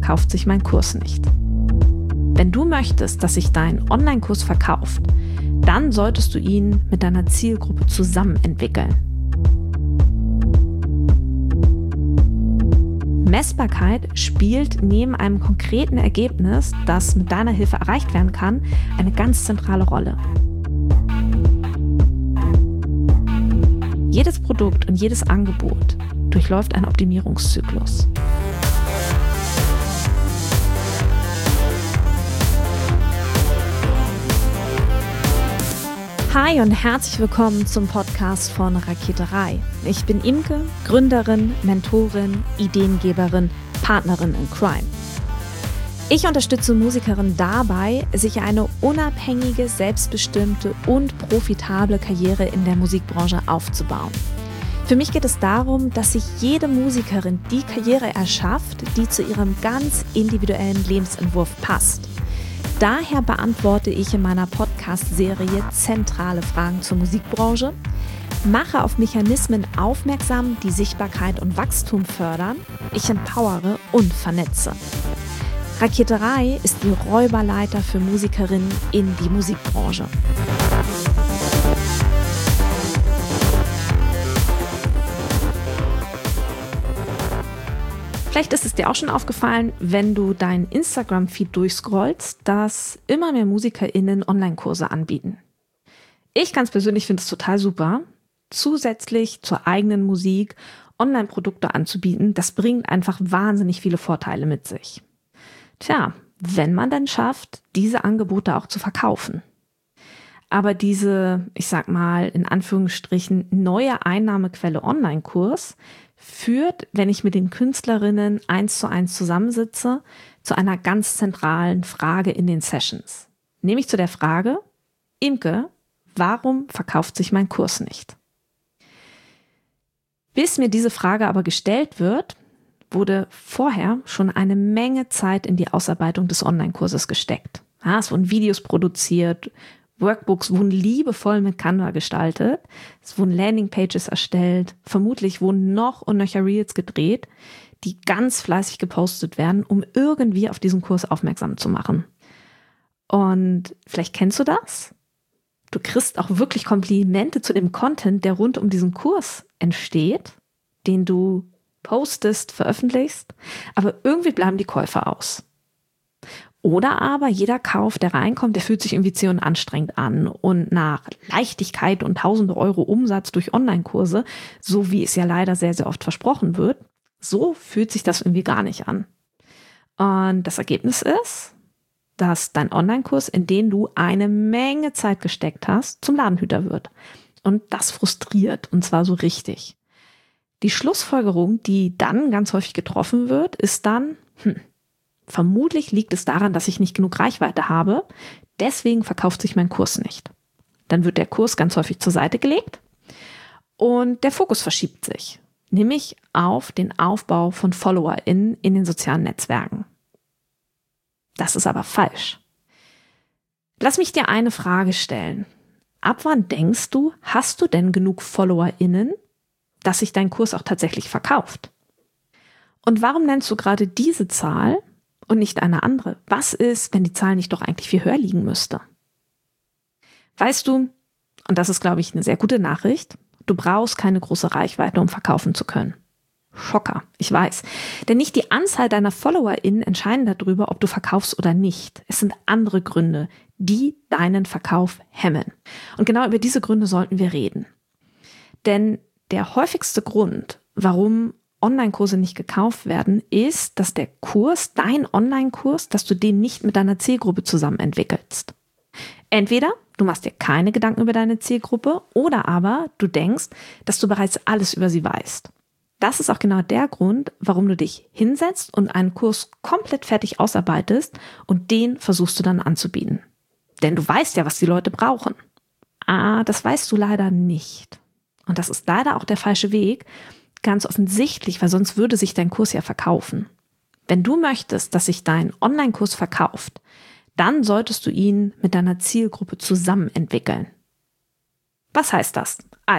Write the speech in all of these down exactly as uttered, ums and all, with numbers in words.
verkauft sich mein Kurs nicht? Wenn du möchtest, dass sich dein Online-Kurs verkauft, dann solltest du ihn mit deiner Zielgruppe zusammen entwickeln. Messbarkeit spielt neben einem konkreten Ergebnis, das mit deiner Hilfe erreicht werden kann, eine ganz zentrale Rolle. Jedes Produkt und jedes Angebot durchläuft einen Optimierungszyklus. Hi und herzlich willkommen zum Podcast von Raketerei. Ich bin Imke, Gründerin, Mentorin, Ideengeberin, Partnerin in Crime. Ich unterstütze Musikerinnen dabei, sich eine unabhängige, selbstbestimmte und profitable Karriere in der Musikbranche aufzubauen. Für mich geht es darum, dass sich jede Musikerin die Karriere erschafft, die zu ihrem ganz individuellen Lebensentwurf passt. Daher beantworte ich in meiner Podcast-Serie zentrale Fragen zur Musikbranche, mache auf Mechanismen aufmerksam, die Sichtbarkeit und Wachstum fördern, ich empowere und vernetze. Raketerei ist die Räuberleiter für Musikerinnen in die Musikbranche. Vielleicht ist es dir auch schon aufgefallen, wenn du deinen Instagram-Feed durchscrollst, dass immer mehr MusikerInnen Online-Kurse anbieten. Ich ganz persönlich finde es total super, zusätzlich zur eigenen Musik Online-Produkte anzubieten. Das bringt einfach wahnsinnig viele Vorteile mit sich. Tja, wenn man dann schafft, diese Angebote auch zu verkaufen. Aber diese, ich sag mal, in Anführungsstrichen, neue Einnahmequelle Online-Kurs führt, wenn ich mit den Künstlerinnen eins zu eins zusammensitze, zu einer ganz zentralen Frage in den Sessions. Nämlich zu der Frage, Imke, warum verkauft sich mein Kurs nicht? Bis mir diese Frage aber gestellt wird, wurde vorher schon eine Menge Zeit in die Ausarbeitung des Online-Kurses gesteckt. Ja, es wurden Videos produziert, Workbooks wurden liebevoll mit Canva gestaltet, es wurden Landingpages erstellt, vermutlich wurden noch und nöcher Reels gedreht, die ganz fleißig gepostet werden, um irgendwie auf diesen Kurs aufmerksam zu machen. Und vielleicht kennst du das? Du kriegst auch wirklich Komplimente zu dem Content, der rund um diesen Kurs entsteht, den du postest, veröffentlichst, aber irgendwie bleiben die Käufer aus. Oder aber jeder Kauf, der reinkommt, der fühlt sich irgendwie zäh und anstrengend an. Und nach Leichtigkeit und tausende Euro Umsatz durch Online-Kurse, so wie es ja leider sehr, sehr oft versprochen wird, so fühlt sich das irgendwie gar nicht an. Und das Ergebnis ist, dass dein Online-Kurs, in den du eine Menge Zeit gesteckt hast, zum Ladenhüter wird. Und das frustriert, und zwar so richtig. Die Schlussfolgerung, die dann ganz häufig getroffen wird, ist dann, hm, vermutlich liegt es daran, dass ich nicht genug Reichweite habe, deswegen verkauft sich mein Kurs nicht. Dann wird der Kurs ganz häufig zur Seite gelegt und der Fokus verschiebt sich, nämlich auf den Aufbau von FollowerInnen in den sozialen Netzwerken. Das ist aber falsch. Lass mich dir eine Frage stellen. Ab wann denkst du, hast du denn genug FollowerInnen, dass sich dein Kurs auch tatsächlich verkauft? Und warum nennst du gerade diese Zahl und nicht eine andere? Was ist, wenn die Zahl nicht doch eigentlich viel höher liegen müsste? Weißt du, und das ist, glaube ich, eine sehr gute Nachricht, du brauchst keine große Reichweite, um verkaufen zu können. Schocker, ich weiß. Denn nicht die Anzahl deiner FollowerInnen entscheiden darüber, ob du verkaufst oder nicht. Es sind andere Gründe, die deinen Verkauf hemmen. Und genau über diese Gründe sollten wir reden. Denn der häufigste Grund, warum Online-Kurse nicht gekauft werden, ist, dass der Kurs, dein Online-Kurs, dass du den nicht mit deiner Zielgruppe zusammen entwickelst. Entweder du machst dir keine Gedanken über deine Zielgruppe oder aber du denkst, dass du bereits alles über sie weißt. Das ist auch genau der Grund, warum du dich hinsetzt und einen Kurs komplett fertig ausarbeitest und den versuchst du dann anzubieten. Denn du weißt ja, was die Leute brauchen. Ah, das weißt du leider nicht. Und das ist leider auch der falsche Weg, ganz offensichtlich, weil sonst würde sich dein Kurs ja verkaufen. Wenn du möchtest, dass sich dein Online-Kurs verkauft, dann solltest du ihn mit deiner Zielgruppe zusammen entwickeln. Was heißt das? Also,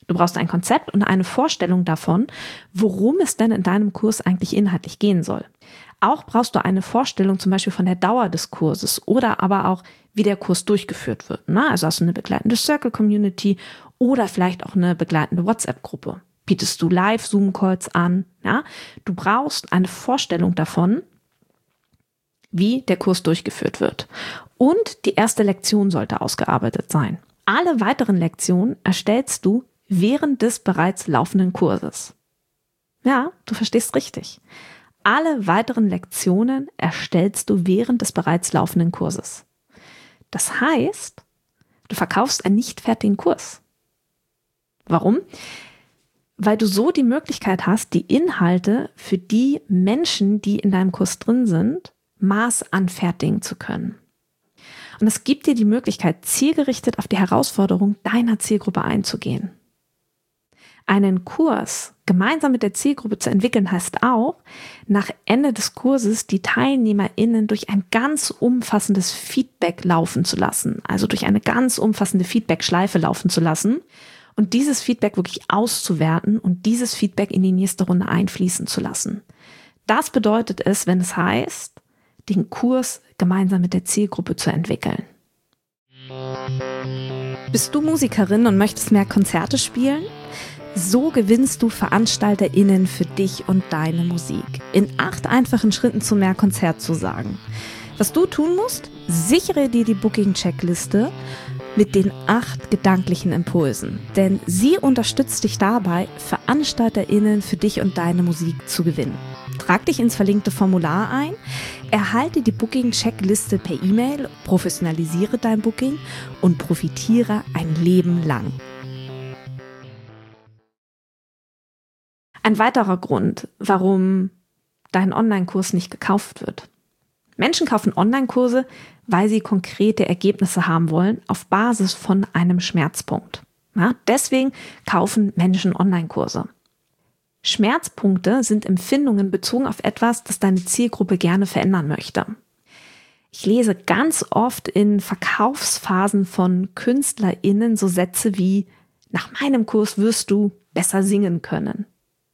Du brauchst ein Konzept und eine Vorstellung davon, worum es denn in deinem Kurs eigentlich inhaltlich gehen soll. Auch brauchst du eine Vorstellung zum Beispiel von der Dauer des Kurses oder aber auch, wie der Kurs durchgeführt wird. Na, also hast du eine begleitende Circle-Community oder vielleicht auch eine begleitende WhatsApp-Gruppe. Bietest du Live-Zoom-Calls an? Ja? Du brauchst eine Vorstellung davon, wie der Kurs durchgeführt wird. Und die erste Lektion sollte ausgearbeitet sein. Alle weiteren Lektionen erstellst du während des bereits laufenden Kurses. Ja, du verstehst richtig. Alle weiteren Lektionen erstellst du während des bereits laufenden Kurses. Das heißt, du verkaufst einen nicht fertigen Kurs. Warum? Weil du so die Möglichkeit hast, die Inhalte für die Menschen, die in deinem Kurs drin sind, maßanfertigen zu können. Und es gibt dir die Möglichkeit, zielgerichtet auf die Herausforderung deiner Zielgruppe einzugehen. Einen Kurs gemeinsam mit der Zielgruppe zu entwickeln, heißt auch, nach Ende des Kurses die TeilnehmerInnen durch ein ganz umfassendes Feedback laufen zu lassen, also durch eine ganz umfassende Feedback-Schleife laufen zu lassen und dieses Feedback wirklich auszuwerten und dieses Feedback in die nächste Runde einfließen zu lassen. Das bedeutet es, wenn es heißt, den Kurs gemeinsam mit der Zielgruppe zu entwickeln. Bist du Musikerin und möchtest mehr Konzerte spielen? So gewinnst du VeranstalterInnen für dich und deine Musik. In acht einfachen Schritten zu mehr Konzertzusagen. Was du tun musst? Sichere dir die Booking-Checkliste mit den acht gedanklichen Impulsen. Denn sie unterstützt dich dabei, VeranstalterInnen für dich und deine Musik zu gewinnen. Trag dich ins verlinkte Formular ein, erhalte die Booking-Checkliste per E-Mail, professionalisiere dein Booking und profitiere ein Leben lang. Ein weiterer Grund, warum dein Online-Kurs nicht gekauft wird. Menschen kaufen Online-Kurse, weil sie konkrete Ergebnisse haben wollen, auf Basis von einem Schmerzpunkt. Ja, deswegen kaufen Menschen Online-Kurse. Schmerzpunkte sind Empfindungen bezogen auf etwas, das deine Zielgruppe gerne verändern möchte. Ich lese ganz oft in Verkaufsphasen von KünstlerInnen so Sätze wie: Nach meinem Kurs wirst du besser singen können.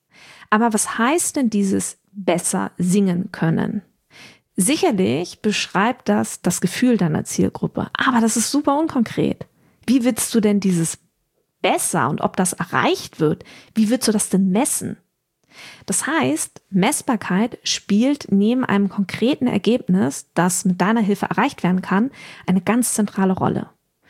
Aber was heißt denn dieses besser singen können? Sicherlich beschreibt das das Gefühl deiner Zielgruppe, aber das ist super unkonkret. Wie willst du denn dieses besser und ob das erreicht wird, wie willst du das denn messen? Das heißt, Messbarkeit spielt neben einem konkreten Ergebnis, das mit deiner Hilfe erreicht werden kann, eine ganz zentrale Rolle.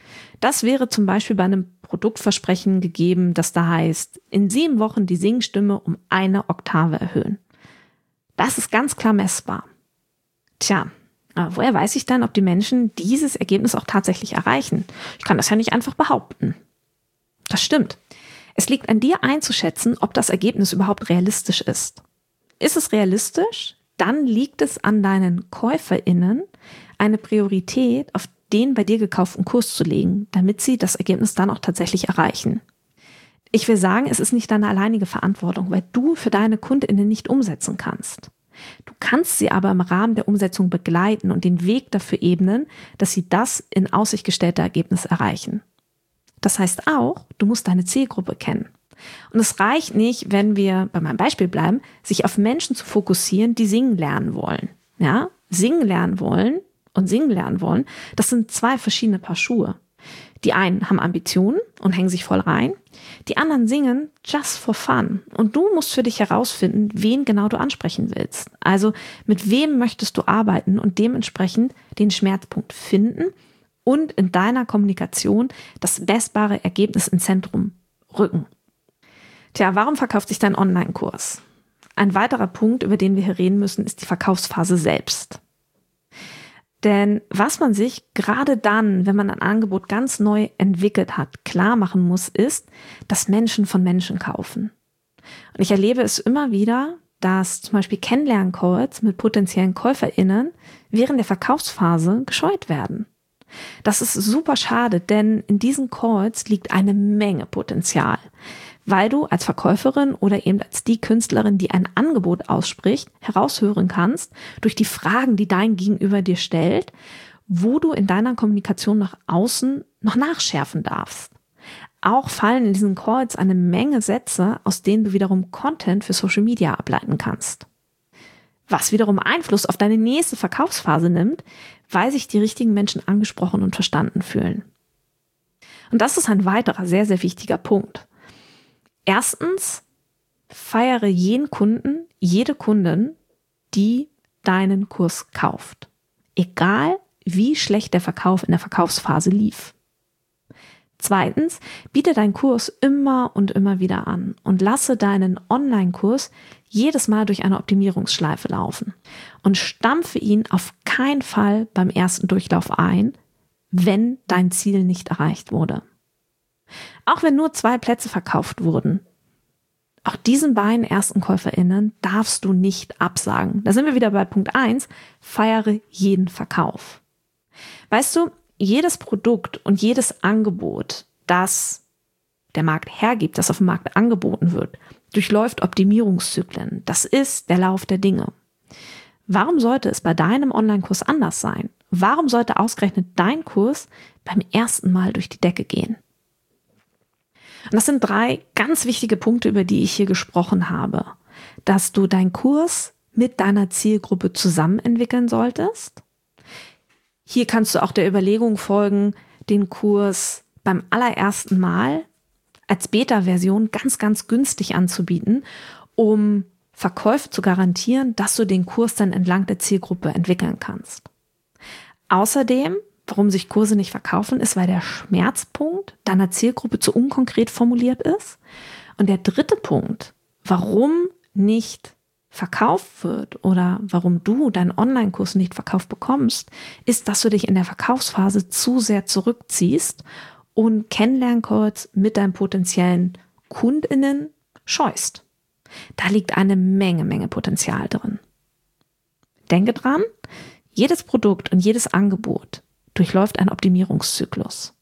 Das wäre zum Beispiel bei einem Produktversprechen gegeben, das da heißt, in sieben Wochen die Singstimme um eine Oktave erhöhen. Das ist ganz klar messbar. Tja, aber woher weiß ich dann, ob die Menschen dieses Ergebnis auch tatsächlich erreichen? Ich kann das ja nicht einfach behaupten. Das stimmt. Es liegt an dir einzuschätzen, ob das Ergebnis überhaupt realistisch ist. Ist es realistisch? Dann liegt es an deinen KäuferInnen, eine Priorität auf den bei dir gekauften Kurs zu legen, damit sie das Ergebnis dann auch tatsächlich erreichen. Ich will sagen, es ist nicht deine alleinige Verantwortung, weil du für deine KundInnen nicht umsetzen kannst. Du kannst sie aber im Rahmen der Umsetzung begleiten und den Weg dafür ebnen, dass sie das in Aussicht gestellte Ergebnis erreichen. Das heißt auch, du musst deine Zielgruppe kennen. Und es reicht nicht, wenn wir bei meinem Beispiel bleiben, sich auf Menschen zu fokussieren, die singen lernen wollen. Ja, singen lernen wollen und singen lernen wollen, das sind zwei verschiedene Paar Schuhe. Die einen haben Ambitionen und hängen sich voll rein. Die anderen singen just for fun. Und du musst für dich herausfinden, wen genau du ansprechen willst. Also mit wem möchtest du arbeiten und dementsprechend den Schmerzpunkt finden und in deiner Kommunikation das messbare Ergebnis ins Zentrum rücken. Tja, warum verkauft sich dein Online-Kurs? Ein weiterer Punkt, über den wir hier reden müssen, ist die Verkaufsphase selbst. Denn was man sich gerade dann, wenn man ein Angebot ganz neu entwickelt hat, klar machen muss, ist, dass Menschen von Menschen kaufen. Und ich erlebe es immer wieder, dass zum Beispiel Kennenlern-Calls mit potenziellen KäuferInnen während der Verkaufsphase gescheut werden. Das ist super schade, denn in diesen Calls liegt eine Menge Potenzial, weil du als Verkäuferin oder eben als die Künstlerin, die ein Angebot ausspricht, heraushören kannst durch die Fragen, die dein Gegenüber dir stellt, wo du in deiner Kommunikation nach außen noch nachschärfen darfst. Auch fallen in diesen Calls eine Menge Sätze, aus denen du wiederum Content für Social Media ableiten kannst. Was wiederum Einfluss auf deine nächste Verkaufsphase nimmt, weil sich die richtigen Menschen angesprochen und verstanden fühlen. Und das ist ein weiterer sehr, sehr wichtiger Punkt. Erstens, feiere jeden Kunden, jede Kundin, die deinen Kurs kauft. Egal, wie schlecht der Verkauf in der Verkaufsphase lief. Zweitens, biete deinen Kurs immer und immer wieder an und lasse deinen Online-Kurs jedes Mal durch eine Optimierungsschleife laufen und stampfe ihn auf keinen Fall beim ersten Durchlauf ein, wenn dein Ziel nicht erreicht wurde. Auch wenn nur zwei Plätze verkauft wurden, auch diesen beiden ersten KäuferInnen darfst du nicht absagen. Da sind wir wieder bei Punkt eins, feiere jeden Verkauf. Weißt du, jedes Produkt und jedes Angebot, das der Markt hergibt, das auf dem Markt angeboten wird, durchläuft Optimierungszyklen. Das ist der Lauf der Dinge. Warum sollte es bei deinem Online-Kurs anders sein? Warum sollte ausgerechnet dein Kurs beim ersten Mal durch die Decke gehen? Und das sind drei ganz wichtige Punkte, über die ich hier gesprochen habe. Dass du deinen Kurs mit deiner Zielgruppe zusammen entwickeln solltest. Hier kannst du auch der Überlegung folgen, den Kurs beim allerersten Mal als Beta-Version ganz, ganz günstig anzubieten, um Verkäufe zu garantieren, dass du den Kurs dann entlang der Zielgruppe entwickeln kannst. Außerdem, warum sich Kurse nicht verkaufen, ist, weil der Schmerzpunkt deiner Zielgruppe zu unkonkret formuliert ist. Und der dritte Punkt, warum nicht verkauft wird oder warum du deinen Online-Kurs nicht verkauft bekommst, ist, dass du dich in der Verkaufsphase zu sehr zurückziehst und Kennenlern-Calls mit deinen potenziellen KundInnen scheust. Da liegt eine Menge, Menge Potenzial drin. Denke dran, jedes Produkt und jedes Angebot durchläuft einen Optimierungszyklus.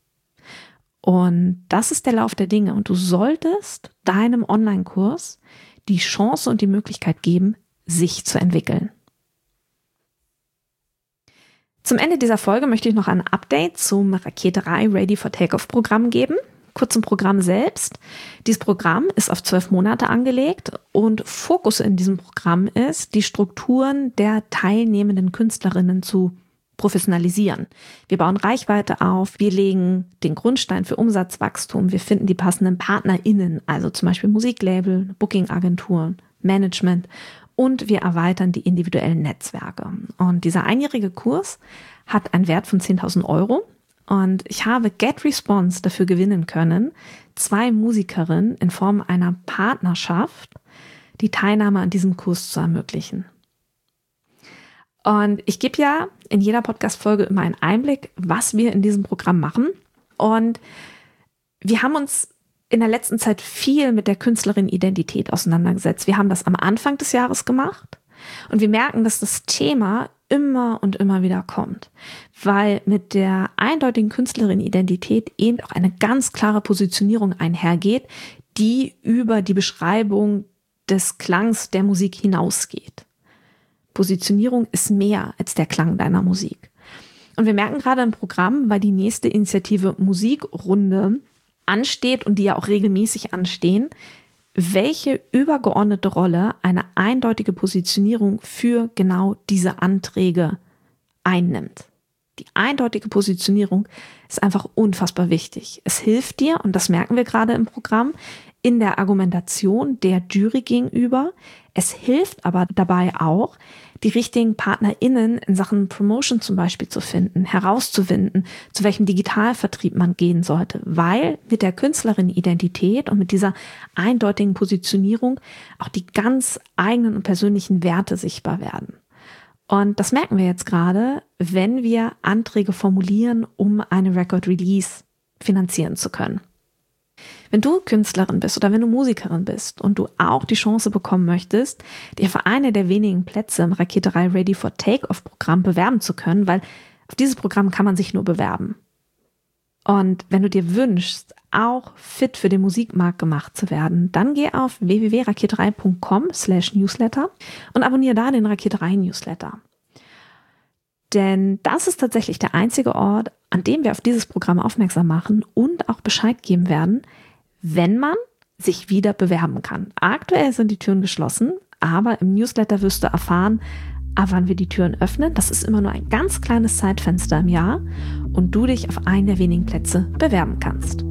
Und das ist der Lauf der Dinge. Und du solltest deinem Online-Kurs die Chance und die Möglichkeit geben, sich zu entwickeln. Zum Ende dieser Folge möchte ich noch ein Update zum Raketerei Ready for Takeoff Programm geben. Kurz zum Programm selbst. Dieses Programm ist auf zwölf Monate angelegt und Fokus in diesem Programm ist, die Strukturen der teilnehmenden Künstlerinnen zu professionalisieren. Wir bauen Reichweite auf, wir legen den Grundstein für Umsatzwachstum, wir finden die passenden PartnerInnen, also zum Beispiel Musiklabel, Bookingagenturen, Management und wir erweitern die individuellen Netzwerke. Und dieser einjährige Kurs hat einen Wert von zehntausend Euro und ich habe GetResponse dafür gewinnen können, zwei Musikerinnen in Form einer Partnerschaft die Teilnahme an diesem Kurs zu ermöglichen. Und ich gebe ja in jeder Podcast-Folge immer einen Einblick, was wir in diesem Programm machen. Und wir haben uns in der letzten Zeit viel mit der Künstlerin-Identität auseinandergesetzt. Wir haben das am Anfang des Jahres gemacht und wir merken, dass das Thema immer und immer wieder kommt, weil mit der eindeutigen Künstlerin-Identität eben auch eine ganz klare Positionierung einhergeht, die über die Beschreibung des Klangs der Musik hinausgeht. Positionierung ist mehr als der Klang deiner Musik. Und wir merken gerade im Programm, weil die nächste Initiative Musikrunde ansteht und die ja auch regelmäßig anstehen, welche übergeordnete Rolle eine eindeutige Positionierung für genau diese Anträge einnimmt. Die eindeutige Positionierung ist einfach unfassbar wichtig. Es hilft dir, und das merken wir gerade im Programm, in der Argumentation der Jury gegenüber. Es hilft aber dabei auch, die richtigen PartnerInnen in Sachen Promotion zum Beispiel zu finden, herauszufinden, zu welchem Digitalvertrieb man gehen sollte, weil mit der Künstlerin-Identität und mit dieser eindeutigen Positionierung auch die ganz eigenen und persönlichen Werte sichtbar werden. Und das merken wir jetzt gerade, wenn wir Anträge formulieren, um eine Record Release finanzieren zu können. Wenn du Künstlerin bist oder wenn du Musikerin bist und du auch die Chance bekommen möchtest, dir für eine der wenigen Plätze im Raketerei Ready for Takeoff Programm bewerben zu können, weil auf dieses Programm kann man sich nur bewerben. Und wenn du dir wünschst, auch fit für den Musikmarkt gemacht zu werden, dann geh auf w w w punkt raketerei punkt com slash newsletter und abonniere da den Raketerei Newsletter. Denn das ist tatsächlich der einzige Ort an dem wir auf dieses Programm aufmerksam machen und auch Bescheid geben werden, wenn man sich wieder bewerben kann. Aktuell sind die Türen geschlossen, aber im Newsletter wirst du erfahren, ab wann wir die Türen öffnen. Das ist immer nur ein ganz kleines Zeitfenster im Jahr und du dich auf einen der wenigen Plätze bewerben kannst.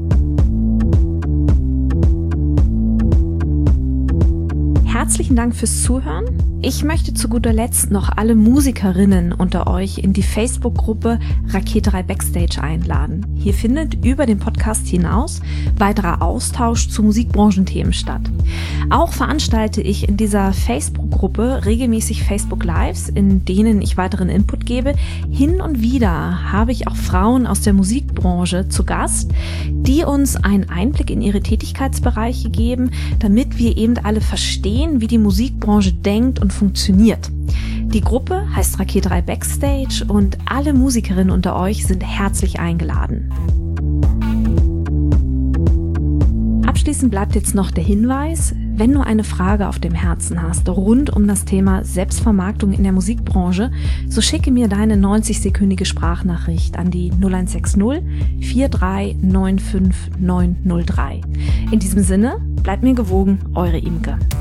Herzlichen Dank fürs Zuhören. Ich möchte zu guter Letzt noch alle Musikerinnen unter euch in die Facebook-Gruppe Raketerei Backstage einladen. Hier findet über den Podcast hinaus weiterer Austausch zu Musikbranchenthemen statt. Auch veranstalte ich in dieser Facebook-Gruppe regelmäßig Facebook-Lives, in denen ich weiteren Input gebe. Hin und wieder habe ich auch Frauen aus der Musikbranche zu Gast, die uns einen Einblick in ihre Tätigkeitsbereiche geben, damit wir eben alle verstehen, wie die Musikbranche denkt und funktioniert. Die Gruppe heißt Raketerei Backstage und alle Musikerinnen unter euch sind herzlich eingeladen. Abschließend bleibt jetzt noch der Hinweis, wenn du eine Frage auf dem Herzen hast rund um das Thema Selbstvermarktung in der Musikbranche, so schicke mir deine neunzig-sekündige Sprachnachricht an die null eins sechs null vier drei neun fünf neun null drei. In diesem Sinne, bleibt mir gewogen, eure Imke.